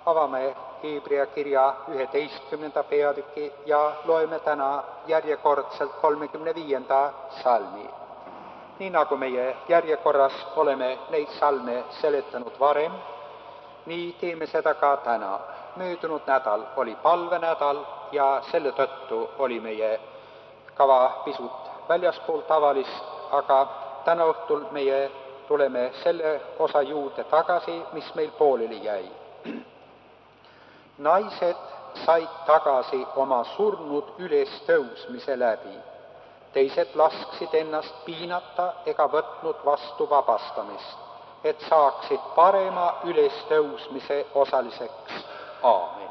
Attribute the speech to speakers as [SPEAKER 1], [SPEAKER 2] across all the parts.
[SPEAKER 1] Avame Hebrea kirja 11. peatüki ja loeme täna järjekordselt 35. salmi. Nii nagu meie järjekorras oleme neid salme seletanud varem, nii teeme seda ka täna. Möödunud nädal oli palvenädal ja selle tõttu oli meie kava pisut väljaspool tavalist, aga täna õhtul meie tuleme selle osa juurde tagasi, mis meil pooleli jäi. Naised said tagasi oma surnud ülestõusmise läbi. Teised lasksid ennast piinata ega võtnud vastu vabastamist, et saaksid parema ülestõusmise osaliseks. Aamen.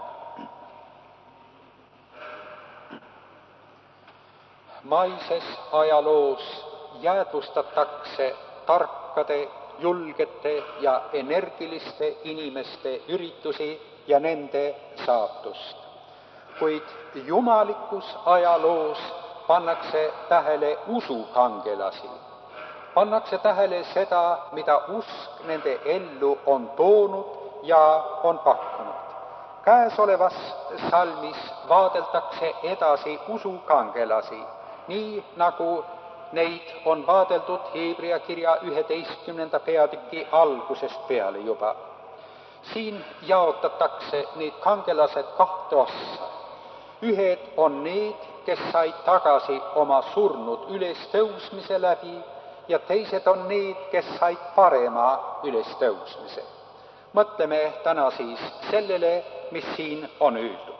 [SPEAKER 1] Maises ajaloos jäädvustatakse tarkade, julgete ja energiliste inimeste üritusi ja nende saatust. Kuid jumalikus ajaloos pannakse tähele usukangelasi. Pannakse tähele seda, mida usk nende ellu on toonud ja on pakkunud. Käesolevas salmis vaadeldakse edasi usukangelasi, nii nagu neid on vaadeldud Hebrea kirja 11. peatüki algusest peale juba. Siin jaotatakse need kangelased kahte ossa. Ühed on need, kes said tagasi oma surnud ülestõusmise läbi, ja teised on need, kes said parema ülestõusmise. Mõtleme täna siis sellele, mis siin on öeldud.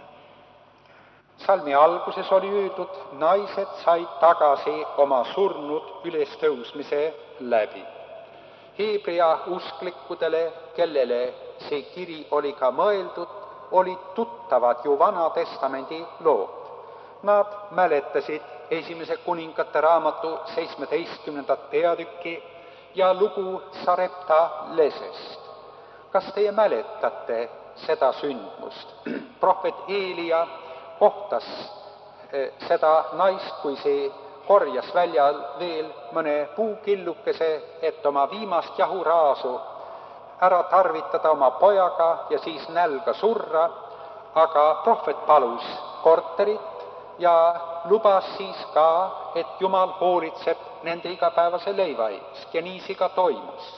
[SPEAKER 1] Salmi alguses oli öeldud, naised said tagasi oma surnud ülestõusmise läbi. Hebrea usklikudele, kellele see kiri oli ka mõeldud, olid tuttavad ju Vana Testamendi lood. Nad mäletasid Esimese kuningate raamatu 17. peatükki ja lugu Sarepta lesest. Kas teie mäletate seda sündmust? Prohvet Eelia kohtas seda naist, kui see korjas väljal veel mõne puukillukese, et oma viimast jahuraasu ära tarvitada oma pojaga ja siis nälga surra, aga prohvet palus korterit ja lubas siis ka, et Jumal hoolitseb nende igapäevase leiva eest ja nii see ka toimus.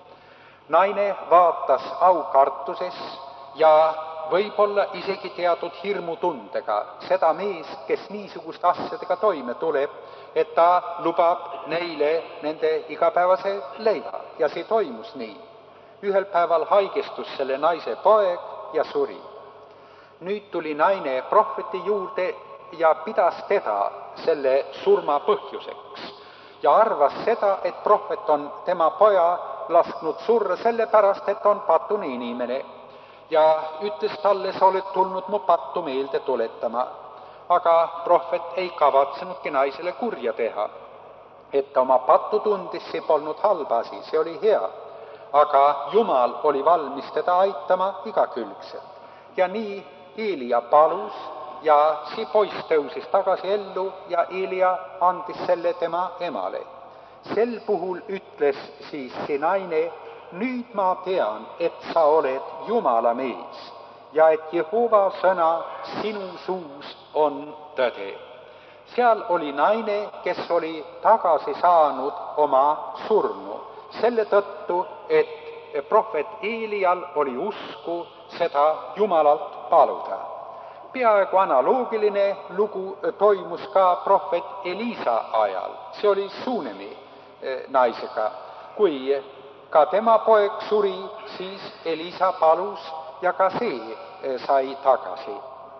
[SPEAKER 1] Naine vaatas aukartuses ja võib-olla isegi teatud hirmutundega seda meest, kes niisuguste asjadega toime tuleb, et ta lubab neile nende igapäevase leiva ja see toimus nii. Ühel päeval haigestus selle naise poeg ja suri. Nüüd tuli naine prohveti juurde ja pidas teda selle surma põhjuseks ja arvas seda, et prohvet on tema poja lasknud surra sellepärast, et on patune inimene ja ütles talle, sa oled tulnud mu pattu meelde tuletama. Aga prohvet ei kavatsenudki naisele kurja teha, et ta oma pattu tundis, see polnud halb asi, see oli hea. Aga Jumal oli valmis teda aitama igakülgselt. Ja nii Eelia palus ja see poiss tõusis tagasi ellu ja Eelia andis selle tema emale. Sel puhul ütles siis see naine, nüüd ma tean, et sa oled Jumala mees ja et Jehova sõna sinu suus on tõde. Seal oli naine, kes oli tagasi saanud oma surnu, selle tõttu, et prohvet Eelial oli usku seda Jumalalt paluda. Peaaegu analoogiline lugu toimus ka prohvet Elisa ajal. See oli Suunemi naisega. Kui ka tema poeg suri, siis Elisa palus ja ka see sai tagasi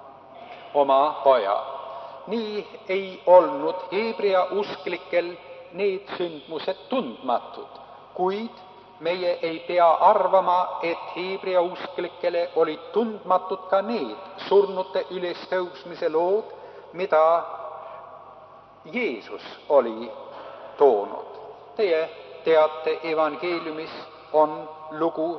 [SPEAKER 1] oma poja. Nii ei olnud Hebrea usklikel need sündmused tundmatud, kuid meie ei pea arvama, et Hebrea usklikele olid tundmatud ka need surnute ülestõusmise lood, mida Jeesus oli toonud. Teie teate, evangeeliumis on lugu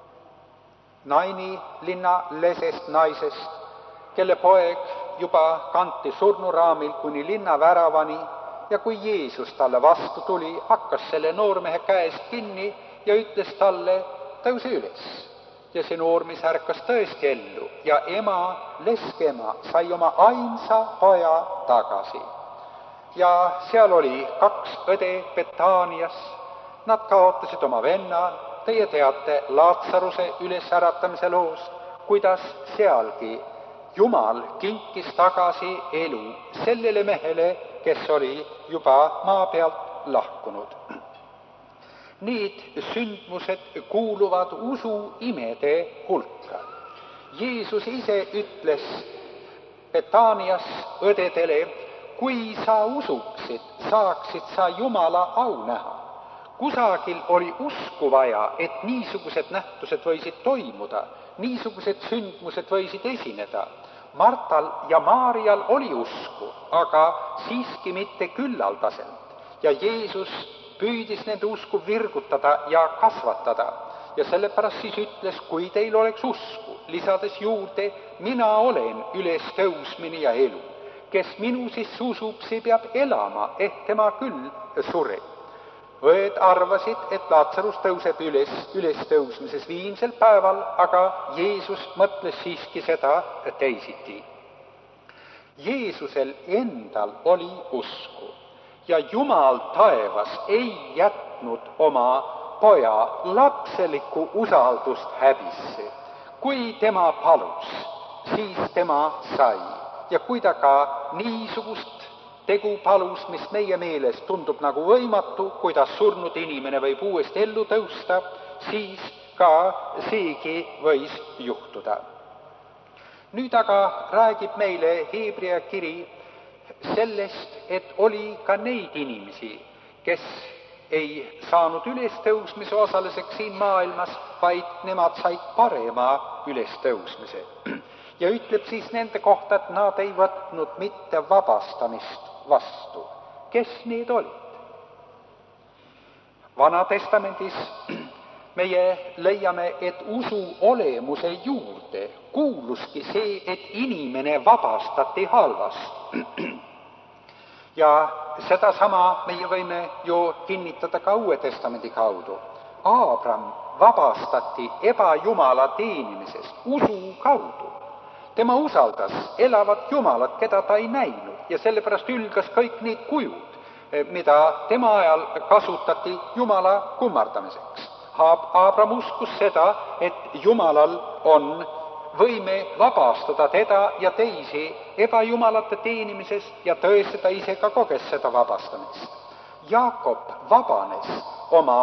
[SPEAKER 1] Naini linna lesest naisest, kelle poeg juba kanti surnuraamil kuni linna väravani ja kui Jeesus talle vastu tuli, hakkas selle noormehe käest kinni ja ütles talle, tõuse üles ja see noormees ärkas tõesti ellu ja ema, leskema, sai oma ainsa poja tagasi. Ja seal oli 2 õde Betaanias, nad kaotasid oma venna, teie teate Laatsaruse ülesäratamise loost, kuidas sealgi Jumal kinkis tagasi elu sellele mehele, kes oli juba maa pealt lahkunud. Need sündmused kuuluvad usuimede hulka. Jeesus ise ütles Betaanias õdedele, kui sa usuksid, saaksid sa Jumala au näha. Kusagil oli usku vaja, et niisugused nähtused võisid toimuda, niisugused sündmused võisid esineda. Martal ja Maarial oli usku, aga siiski mitte küllaldaselt. Ja Jeesus püüdis nende usku virgutada ja kasvatada. Ja sellepärast siis ütles, kui teil oleks usku, lisades juurde, mina olen ülestõusmine ja elu. Kes minu sisse usub, see peab elama, tema küll sureb. Õed arvasid, et Laatsarus tõuseb ülestõusmises 5. päeval, aga Jeesus mõtles siiski seda teisiti. Jeesusel endal oli usku ja Jumal taevas ei jätnud oma poja lapselikku usaldust häbisse. Kui tema palus, siis tema sai. Ja kui ta ka niisugust tegu palus, mis meie meelest tundub nagu võimatu, kuidas surnud inimene võib uuesti ellu tõusta, siis ka seegi võis juhtuda. Nüüd aga räägib meile Hebrea kiri sellest, et oli ka neid inimesi, kes ei saanud ülestõusmise osaliseks siin maailmas, vaid nemad said parema ülestõusmise. Ja ütleb siis nende kohta, et nad ei võtnud mitte vabastamist vastu. Kes need olid? Vanatestamendis meie leiame, et usu olemuse juurde kuuluski see, et inimene vabastati halvast. Ja sedasama meie võime ju kinnitada ka Uue Testamendi kaudu. Aabram vabastati ebajumala teenimisest usu kaudu. Tema usaldas elavat Jumalat, keda ta ei näinud, ja sellepärast ülgas kõik need kujud, mida tema ajal kasutati Jumala kummardamiseks. Aabram uskus seda, et Jumalal on võime vabastada teda ja teisi ebajumalate teenimisest ja tõesti ta ise ka koges seda vabastamist. Jaakob vabanes oma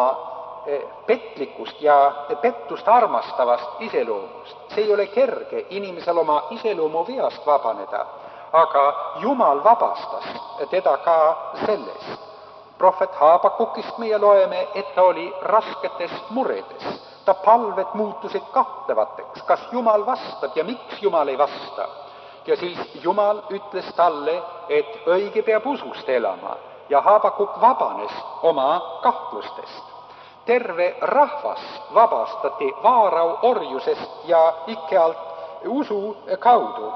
[SPEAKER 1] petlikust ja pettust armastavast iseloomust. See ei ole kerge inimesel oma iseloomu veast vabaneda, aga Jumal vabastas teda ka sellest. Prohvet Haabakukist meie loeme, et ta oli rasketes muredes. Ta palved muutusid kahtlevateks, kas Jumal vastab ja miks Jumal ei vasta. Ja siis Jumal ütles talle, et õige peab usust elama ja Haabakuk vabanes oma kahtlustest. Terve rahvas vabastati Vaarau orjusest ja ikke alt usu kaudu.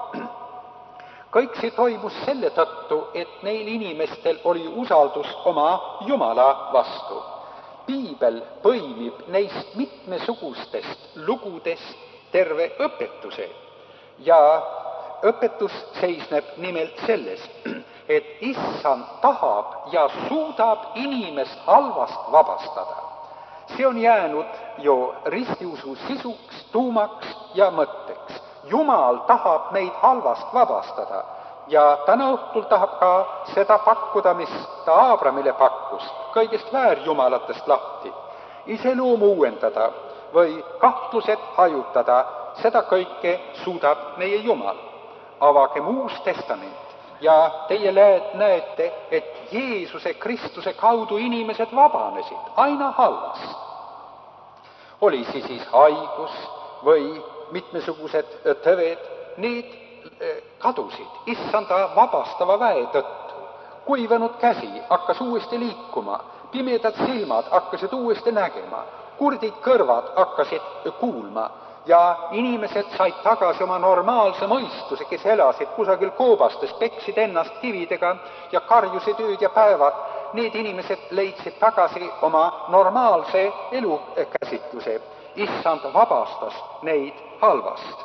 [SPEAKER 1] Kõik see toimus selle tõttu, et neil inimestel oli usaldus oma Jumala vastu. Piibel põimib neist mitmesugustest lugudest terve õpetuse ja õpetus seisneb nimelt selles, et Issand tahab ja suudab inimest halvast vabastada. See on jäänud ju ristiusu sisuks, tuumaks ja mõtteks. Jumal tahab meid halvast vabastada ja täna õhtul tahab ka seda pakkuda, mis ta Aabramile pakkus, kõigest väärjumalatest lahti, iseloomu uuendada või kahtlused hajutada, seda kõike suudab meie Jumal. Avagem Uus Testament ja teie näete, et Jeesuse Kristuse kaudu inimesed vabanesid aina halvast. Oli siis haigus või mitmesugused tõved, need kadusid issanda vabastava väe tõttu. Kuivanud käsi hakkas uuesti liikuma, pimedad silmad hakkasid uuesti nägema, kurdid kõrvad hakkasid kuulma ja inimesed said tagasi oma normaalse mõistuse, kes elasid kusagil koobastes, peksid ennast kividega ja karjusid ööd ja päevad. Need inimesed leidsid tagasi oma normaalse elukäsitluse issand vabastas neid halvast.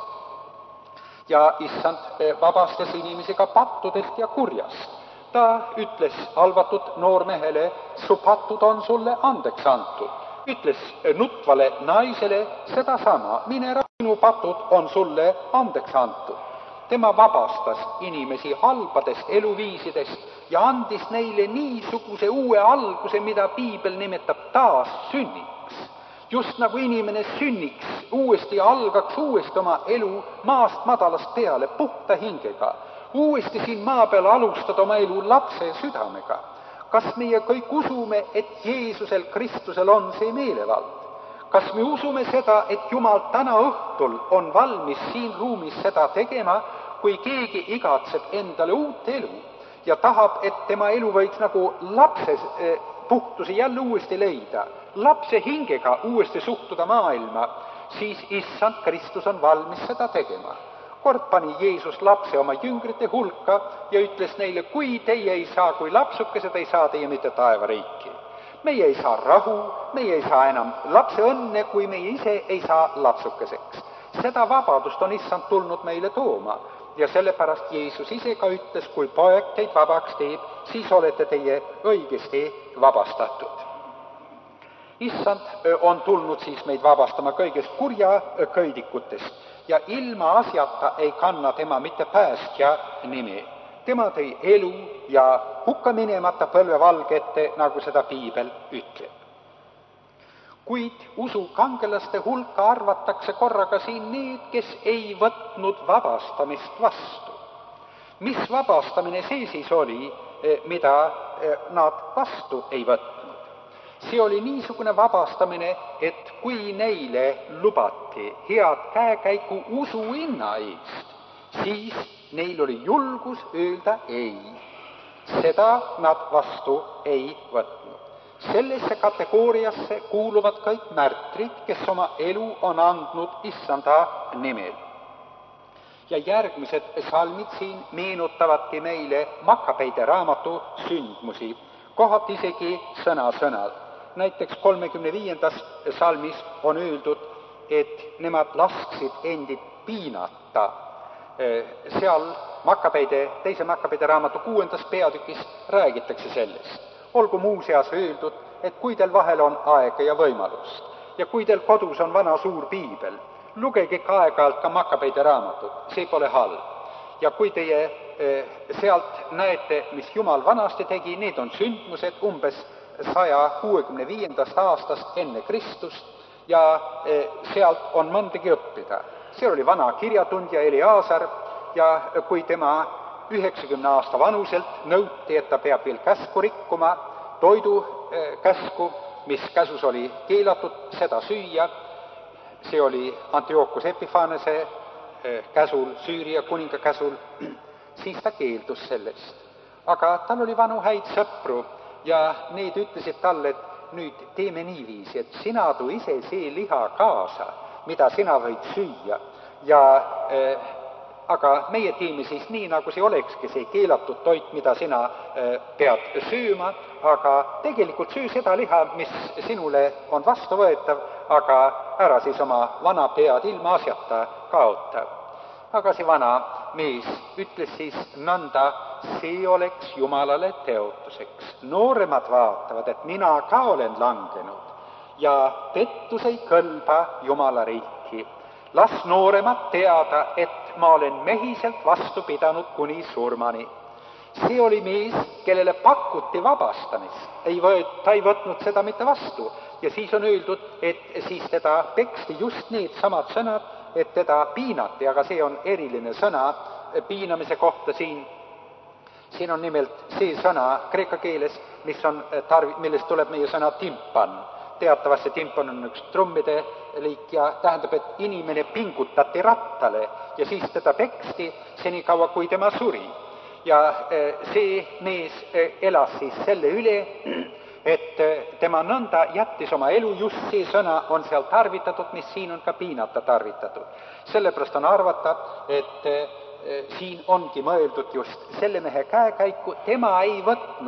[SPEAKER 1] Ja issand vabastas inimesi ka pattudest ja kurjast. Ta ütles halvatud noormehele, su patud on sulle andeks antud. Ütles nutvale naisele sedasama, mine ära, sinu patud on sulle andeks antud. Tema vabastas inimesi halbadest eluviisidest ja andis neile niisuguse uue alguse, mida piibel nimetab taas sünniks. Just nagu inimene sünniks, uuesti algaks uuesti oma elu maast madalast peale, puhta hingega. Uuesti siin maa peal alustada oma elu lapse südamega. Kas meie kõik usume, et Jeesusel Kristusel on see meelevald? Kas me usume seda, et Jumal täna õhtul on valmis siin ruumis seda tegema, kui keegi igatseb endale uut elu ja tahab, et tema elu võiks nagu lapse puhtuse jälle uuesti leida, lapse hingega uuesti suhtuda maailma, siis issand Kristus on valmis seda tegema. Kord pani Jeesus lapse oma jüngrite hulka ja ütles neile, kui teie ei saa, kui lapsukesed ei saa teie mitte taevariiki. Meie ei saa rahu, meie ei saa enam lapse õnne, kui meie ise ei saa lapsukeseks. Seda vabadust on issand tulnud meile tooma ja sellepärast Jeesus ise ka ütles, kui poeg teid vabaks teeb, siis olete teie õigesti vabastatud. Issand on tulnud siis meid vabastama kõigest kurja köidikutest ja ilma asjata ei kanna tema mitte päästja nimi. Tema tõi elu ja hukka minemata põlvevalge ette, nagu seda piibel ütleb. Kuid usu kangelaste hulka arvatakse korraga siin need, kes ei võtnud vabastamist vastu. Mis vabastamine see siis oli, mida nad vastu ei võtnud? See oli niisugune vabastamine, et kui neile lubati head käekäiku usu hinna eest, siis neil oli julgus öelda ei. Seda nad vastu ei võtnud. Sellesse kategooriasse kuuluvad kõik märtrid, kes oma elu on andnud issanda nimel. Ja järgmised salmid siin meenutavadki meile Makkabeide raamatu sündmusi, kohati isegi sõna-sõnalt. Näiteks 35. salmis on öeldud, et nemad lasksid endid piinata. Seal teise Makkabeide raamatu 6. peatükis räägitakse sellest. Olgu muuseas öeldud, et kui teil vahel on aega ja võimalust ja kui teil kodus on vana suur piibel, lugege ka aeg-ajalt ka Makkabeide raamatut, see pole halb. Ja kui teie sealt näete, mis Jumal vanasti tegi, need on sündmused umbes 165. aastast enne Kristust ja sealt on mõndagi õppida. See oli vana kirjatundja Eliasar ja kui tema 90 aasta vanuselt nõuti, et ta peab veel käsku rikkuma, toidu käsku, mis käsus oli keelatud seda süüa, see oli Antiochus Epiphanese käsul, Süüria kuninga käsul, siis ta keeldus sellest. Aga tal oli vanu häid sõpru ja need ütlesid talle, et nüüd teeme niiviisi, et sina too ise see liha kaasa, mida sina võid süüa ja aga meie teeme siis nii, nagu see olekski see keelatud toit, mida sina pead sööma, aga tegelikult söö seda liha, mis sinule on vastuvõetav, aga ära siis oma vana pead ilma asjata kaota. Aga see vana mees ütles siis nõnda, see oleks Jumalale teotuseks. Nooremad vaatavad, et mina ka olen langenud ja pettus ei kõlba Jumala riiki. Las nooremad teada, et ma olen mehiselt vastu pidanud kuni surmani. See oli mees, kellele pakuti vabastamist. Ta ei võtnud seda mitte vastu. Ja siis on öeldud, et siis teda peksti just need samad sõnad, et teda piinati, aga see on eriline sõna piinamise kohta siin. Siin on nimelt see sõna kreeka keeles, millest tuleb meie sõna timpan. Teatavasti timpan on üks trummide liik ja tähendab, et inimene pingutati rattale ja siis teda peksti senikaua, kui tema suri. Ja see mees elas siis selle üle, et tema nõnda jättis oma elu, just see sõna on seal tarvitatud, mis siin on ka piinata tarvitatud. Sellepärast on arvata, et siin ongi mõeldud just selle mehe käekäiku, tema ei võtnud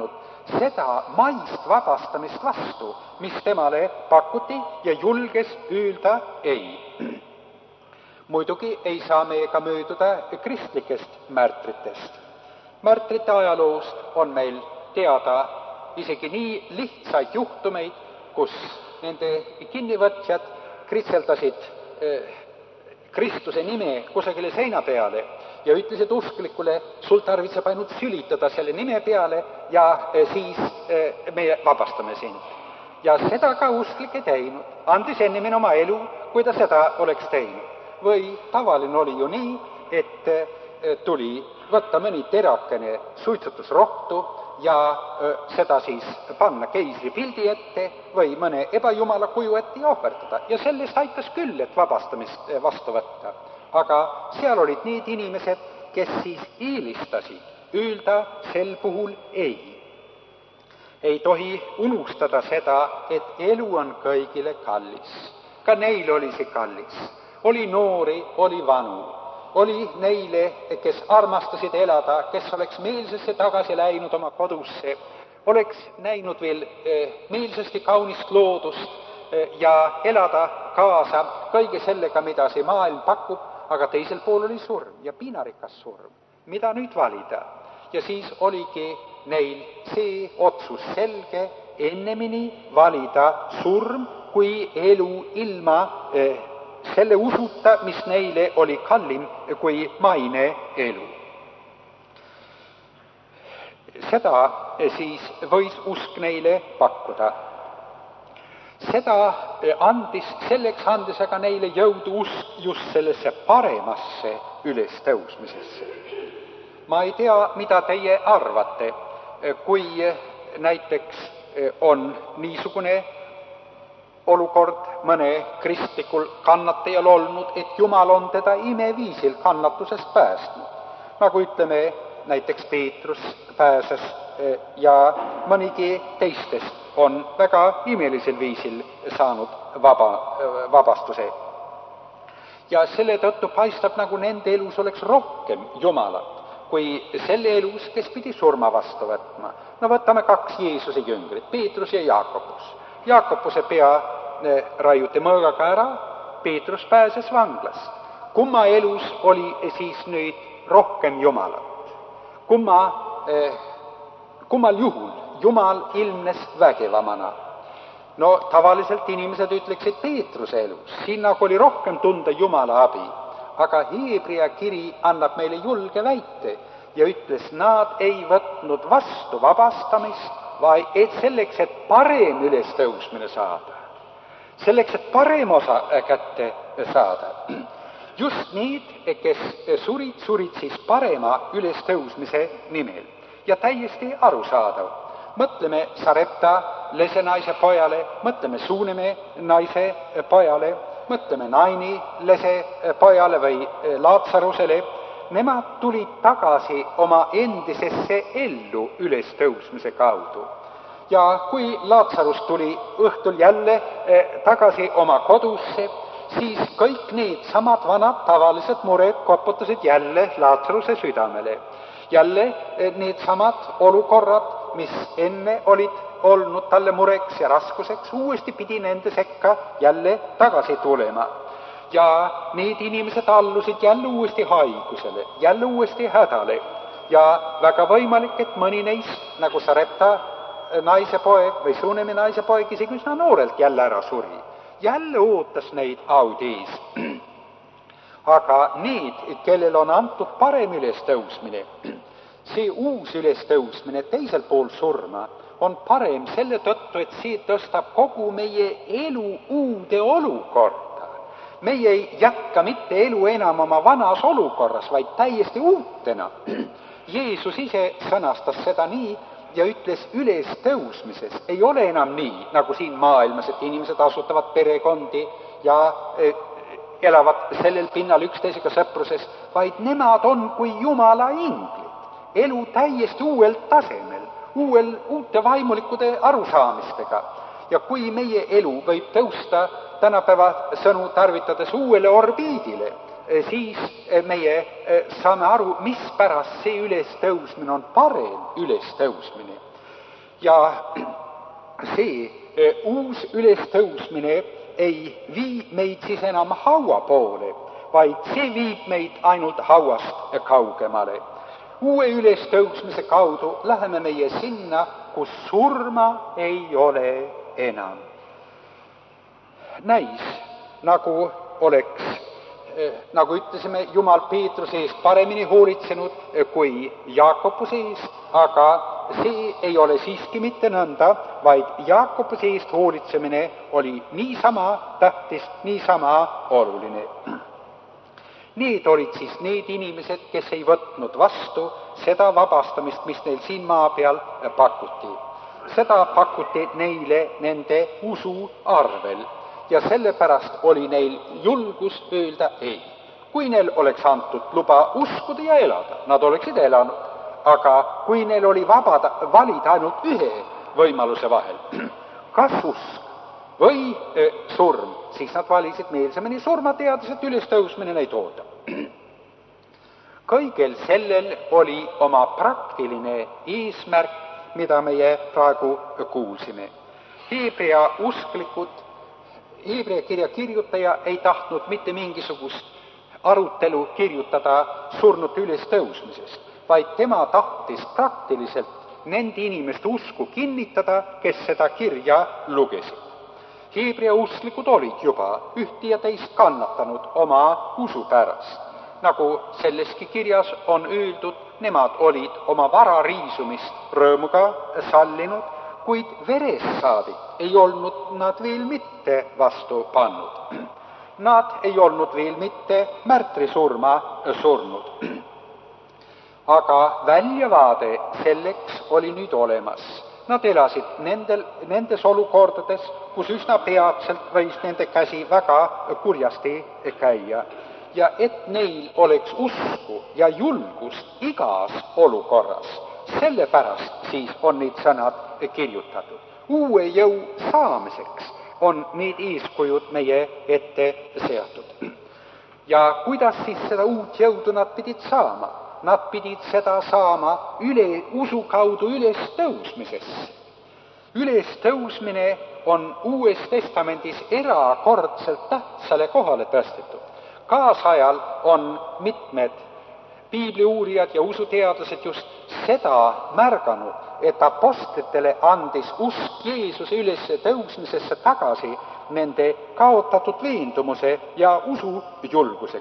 [SPEAKER 1] seda maist vabastamist vastu, mis temale pakuti ja julges öelda ei. Muidugi ei saa me ka mööduda kristlikest märtritest. Märtrite ajaloost on meil teada isegi nii lihtsaid juhtumeid, kus nende kinnivõtjad kritseldasid Kristuse nime kusagile seina peale ja ütlesid usklikule, sul tarvitseb ainult sülitada selle nime peale ja siis me vabastame sind. Ja seda ka usklik ei teinud, andis ennemine oma elu, kui ta seda oleks teinud. Või tavaline oli ju nii, et tuli võtta mõni terakene suitsutusrohtu ja seda siis panna keisri pildi ette või mõne ebajumala kuju ette ja ohverdada. Ja sellest aitas küll, et vabastamist vastu võtta. Aga seal olid need inimesed, kes siis eelistasid öelda sel puhul ei. Ei tohi unustada seda, et elu on kõigile kallis. Ka neil oli see kallis. Oli noori, oli vanu. Oli neile, kes armastasid elada, kes oleks meelsasti tagasi läinud oma kodusse, oleks näinud veel meelsasti kaunist loodust ja elada kaasa kõige sellega, mida see maailm pakub, aga teisel pool oli surm ja piinarikas surm. Mida nüüd valida? Ja siis oligi neil see otsus selge, ennemini valida surm kui elu ilma selle usuta, mis neile oli kallim kui maine elu. Seda siis võis usk neile pakkuda. Seda selleks andis aga neile jõudu usk just sellesse paremasse ülestõusmisesse. Ma ei tea, mida teie arvate, kui näiteks on niisugune olukord mõne kristlikul kannatajal olnud, et Jumal on teda imeviisil kannatusest päästnud. Nagu ütleme, näiteks Peetrus pääses ja mõnigi teistest on väga imelisel viisil saanud vabastuse. Ja selle tõttu paistab, nagu nende elus oleks rohkem Jumalat, kui selle elus, kes pidi surma vastu võtma. No võtame 2 Jeesuse jüngrit, Peetrus ja Jaakobus. Jaakobuse pea raiuti mõõgaga ära, Peetrus pääses vanglast. Kumma elus oli siis nüüd rohkem Jumalat? Kummal juhul Jumal ilmnes vägevamana? No tavaliselt inimesed ütleksid Peetruse elus, siin nagu oli rohkem tunda Jumala abi. Aga Hebrea kiri annab meile julge väite ja ütles, nad ei võtnud vastu vabastamist, vaid selleks, et parem ülestõusmine saada. Selleks, et parem osa kätte saada. Just need, kes surid siis parema ülestõusmise nimel. Ja täiesti arusaadav. Mõtleme Sarepta lesenaise pojale, mõtleme Suuneme naise pojale, mõtleme Naini lese pojale või Laatsarusele. Nemad tulid tagasi oma endisesse ellu ülestõusmise kaudu. Ja kui Laatsarus tuli õhtul jälle tagasi oma kodusse, siis kõik need samad vanad tavalised mured koputasid jälle Laatsaruse südamele. Jälle need samad olukorrad, mis enne olid olnud talle mureks ja raskuseks, uuesti pidi nende sekka jälle tagasi tulema. Ja need inimesed allusid jälle uuesti haigusele, jälle uuesti hädale. Ja väga võimalik, et mõni neist, nagu Sarepta naise poeg või Suunemi naise poeg, isegi üsna noorelt jälle ära suri. Jälle ootas neid audiis. Aga need, kellel on antud parem ülestõusmine, see uus ülestõusmine teisel pool surma on parem selle tõttu, et see tõstab kogu meie elu uude olukorda. Meie ei jätka mitte elu enam oma vanas olukorras, vaid täiesti uutena. Jeesus ise sõnastas seda nii ja ütles, ülestõusmises ei ole enam nii, nagu siin maailmas, et inimesed asutavad perekondi ja elavad sellel pinnal üksteisega sõpruses, vaid nemad on kui Jumala inglid. Elu täiesti uuel tasemel, uute vaimulikude arusaamistega. Ja kui meie elu võib tõusta tänapäeva sõnu tarvitades uuele orbiidile, siis meie saame aru, mispärast see ülestõusmine on parem ülestõusmine. Ja see uus ülestõusmine ei vii meid siis enam haua poole, vaid see viib meid ainult hauast kaugemale. Uue ülestõusmise kaudu läheme meie sinna, kus surma ei ole enam. Näis, nagu oleks, nagu ütlesime, Jumal Peetruse eest paremini hoolitsenud kui Jaakobuse eest, aga see ei ole siiski mitte nõnda, vaid Jaakobuse eest hoolitsemine oli niisama tähtis, niisama oluline. Need olid siis need inimesed, kes ei võtnud vastu seda vabastamist, mis neil siin maa peal pakuti. Seda pakuti neile nende usu arvel ja sellepärast oli neil julgus öelda ei. Kui neil oleks antud luba uskuda ja elada, nad oleksid elanud, aga kui neil oli valida ainult ühe võimaluse vahel, kas usk või surm, siis nad valisid meelsemini surma, teades, et ülestõusmine neid ootab. Kõigel sellel oli oma praktiline eesmärk, mida meie praegu kuulsime. Hebrea kirja kirjutaja ei tahtnud mitte mingisugust arutelu kirjutada surnute ülestõusmisest, vaid tema tahtis praktiliselt nende inimeste usku kinnitada, kes seda kirja lugesid. Hebrea usklikud olid juba ühte ja teist kannatanud oma usu pärast. Nagu selleski kirjas on öeldud, nemad olid oma vara riisumist rõõmuga sallinud, kuid verest saadik ei olnud nad veel mitte vastu pannud. Nad ei olnud veel mitte märtrisurma surnud. Aga väljavaade selleks oli nüüd olemas. Nad elasid nendes olukordades, kus üsna peatselt võis nende käsi väga kurjasti käia. Ja et neil oleks usku ja julgust igas olukorras, sellepärast siis on need sõnad kirjutatud. Uue jõu saamiseks on need eeskujud meie ette seatud. Ja kuidas siis seda uut jõudu nad pidid saama? Nad pidid seda saama usu kaudu ülestõusmisesse. Ülestõusmine on Uues Testamendis erakordselt tähtsale kohale tõstetud. Kaasajal on mitmed piibliuurijad ja usuteadlased just seda märganud, et apostlitele andis usk Jeesuse ülestõusmisesse tagasi nende kaotatud veendumuse ja usujulguse.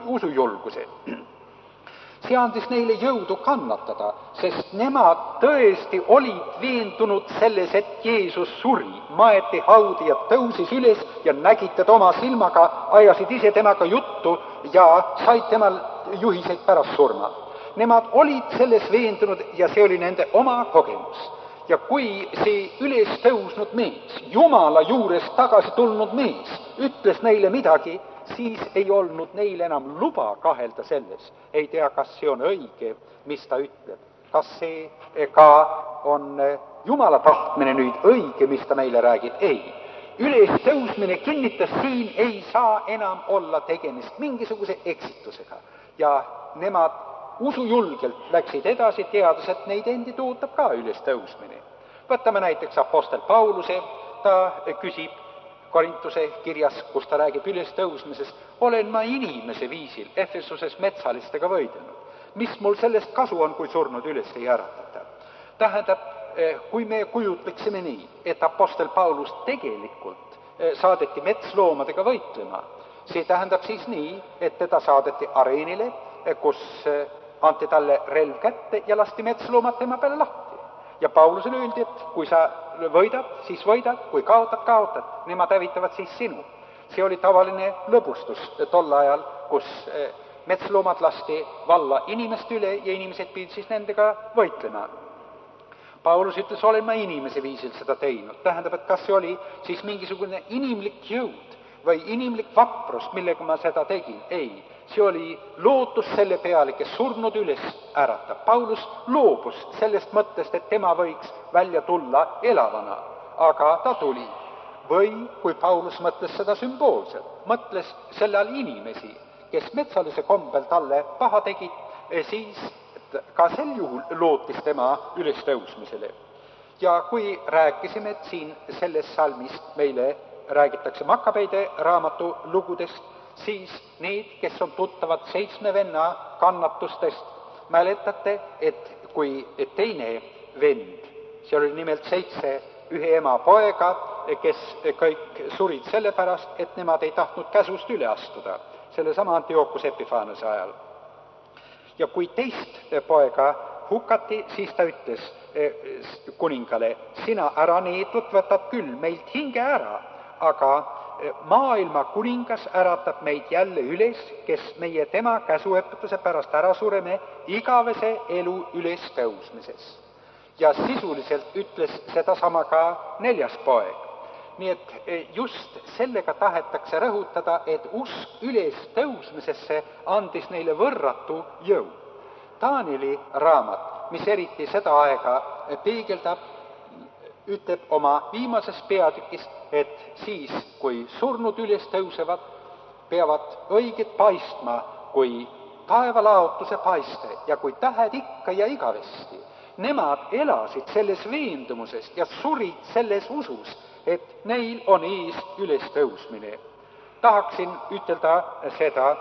[SPEAKER 1] See andis neile jõudu kannatada, sest nemad tõesti olid veendunud selles, et Jeesus suri, maeti haudi ja tõusis üles ja nägid teda oma silmaga, ajasid ise temaga juttu ja said temal juhiseid pärast surma. Nemad olid selles veendunud ja see oli nende oma kogemus. Ja kui see üles tõusnud mees, Jumala juurest tagasi tulnud mees, ütles neile midagi, siis ei olnud neil enam luba kahelda selles. Ei tea, kas see on õige, mis ta ütleb. Kas see ka on Jumala tahtmine nüüd õige, mis ta meile räägib? Ei. Ülestõusmine kinnitas, siin ei saa enam olla tegemist mingisuguse eksitusega. Ja nemad usujulgelt läksid edasi, teades, et neid endid ootab ka ülestõusmine. Võtame näiteks apostel Pauluse, ta küsib Korintuse kirjas, kus ta räägib ülestõusmisest, olen ma inimese viisil Efesuses metsalistega võidelnud. Mis mul sellest kasu on, kui surnud üles ei äratata? Tähendab, kui me kujutleksime nii, et apostel Paulus tegelikult saadeti metsloomadega võitlema, see tähendab siis nii, et teda saadeti areenile, kus anti talle relv kätte ja lasti metsloomad tema peale lahti. Ja Paulusele öeldi, et kui sa võidad, siis võidad, kui kaotad, kaotad. Nemad hävitavad siis sinu. See oli tavaline lõbustus tol ajal, kus metsloomad lasti valla inimeste üle ja inimesed pidid siis nendega võitlema. Paulus ütles, olen ma inimese viisil seda teinud. Tähendab, et kas see oli siis mingisugune inimlik jõud või inimlik vaprus, millega ma seda tegin? Ei, see oli lootus selle peale, kes surnud üles äratab. Paulus loobus sellest mõttest, et tema võiks välja tulla elavana, aga ta tuli. Või kui Paulus mõtles seda sümboolselt, mõtles selle all inimesi, kes metsalise kombel talle paha tegid, siis ka sel juhul lootis tema ülestõusmisele. Ja kui rääkisime, et siin selles salmist meile räägitakse Makkabeide raamatu lugudest, siis need, kes on tuttavad 7 venna kannatustest, mäletate, et kui teine vend, seal oli nimelt 7 ühe ema poega, kes kõik surid sellepärast, et nemad ei tahtnud käsust üle astuda, sellesama Antiochus Epiphanese ajal. Ja kui teist poega hukati, siis ta ütles kuningale, sina ära neetud, võtad küll meilt hinge ära, aga maailma kuningas äratab meid jälle üles, kes meie tema käsuõpetuse pärast ära sureme igavese elu ülestõusmises. Ja sisuliselt ütles sedasama ka 4. poeg. Nii et just sellega tahetakse rõhutada, et usk ülestõusmisesse andis neile võrratu jõu. Danieli raamat, mis eriti seda aega peegeldab, ütleb oma viimases peatükis, et siis, kui surnud üles tõusevad, peavad õiged paistma kui taevalaotuse paiste ja kui tähed ikka ja igavesti. Nemad elasid selles veendumuses ja surid selles usus, et neil on ees ülestõusmine. Tahaksin ütelda seda,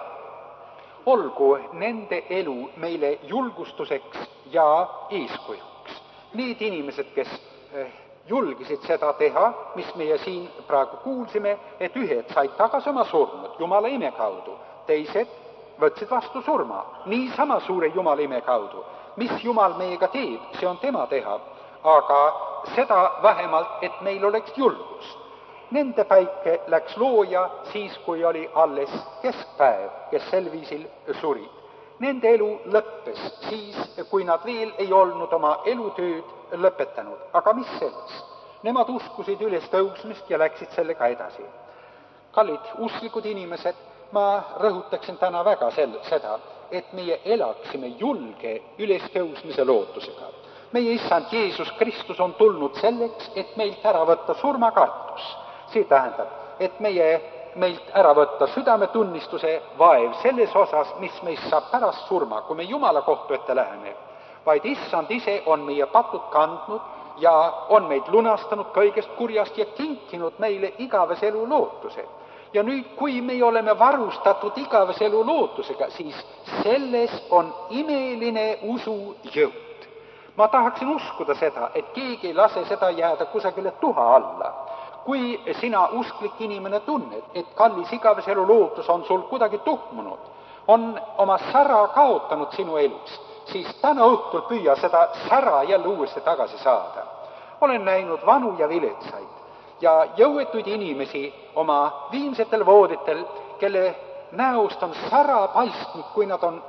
[SPEAKER 1] olgu nende elu meile julgustuseks ja eeskujuks. Need inimesed, kes julgisid seda teha, mis meie siin praegu kuulsime, et ühed said tagasi oma surnud Jumala ime kaudu, teised võtsid vastu surma niisama suure Jumala ime kaudu. Mis Jumal meiega teeb, see on tema teha, aga seda vähemalt, et meil oleks julgus. Nende päike läks looja siis, kui oli alles keskpäev, kes sel viisil surid. Nende elu lõppes siis, kui nad veel ei olnud oma elutööd lõpetanud. Aga mis sellest? Nemad uskusid ülestõusmist ja läksid sellega edasi. Kallid usklikud inimesed, ma rõhutaksin täna väga seda, et meie elaksime julge ülestõusmise lootusega. Meie issand Jeesus Kristus on tulnud selleks, et meilt ära võtta surmakartus. See tähendab, et meilt ära võtta südametunnistuse vaev selles osas, mis meist saab pärast surma, kui me Jumala kohtu ette läheme, vaid issand ise on meie patud kandnud ja on meid lunastanud kõigest kurjast ja kinkinud meile igavese elu lootuse. Ja nüüd, kui me oleme varustatud igavese elu lootusega, siis selles on imeline usu jõud. Ma tahaksin uskuda seda, et keegi ei lase seda jääda kusagile tuha alla. Kui sina usklik inimene tunned, et kallis igavese elu lootus on sul kuidagi tuhmunud, on oma sära kaotanud sinu elus, siis täna õhtul püüa seda sära jälle uuesti tagasi saada. Olen näinud vanu ja viletsaid ja jõuetuid inimesi oma viimsetel vooditel, kelle näost on sära paistnud, kui nad on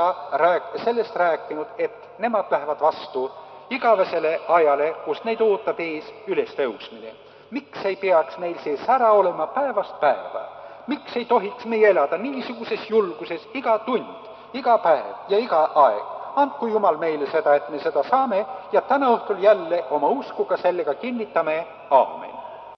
[SPEAKER 1] sellest rääkinud, et nemad lähevad vastu igavesele ajale, kus neid ootab ees ülestõusmine. Miks ei peaks meil see sära olema päevast päeva? Miks ei tohiks meie elada niisuguses julguses iga tund, iga päev ja iga aeg? Andku Jumal meile seda, et me seda saame ja täna õhtul jälle oma uskuga sellega kinnitame. Aamen.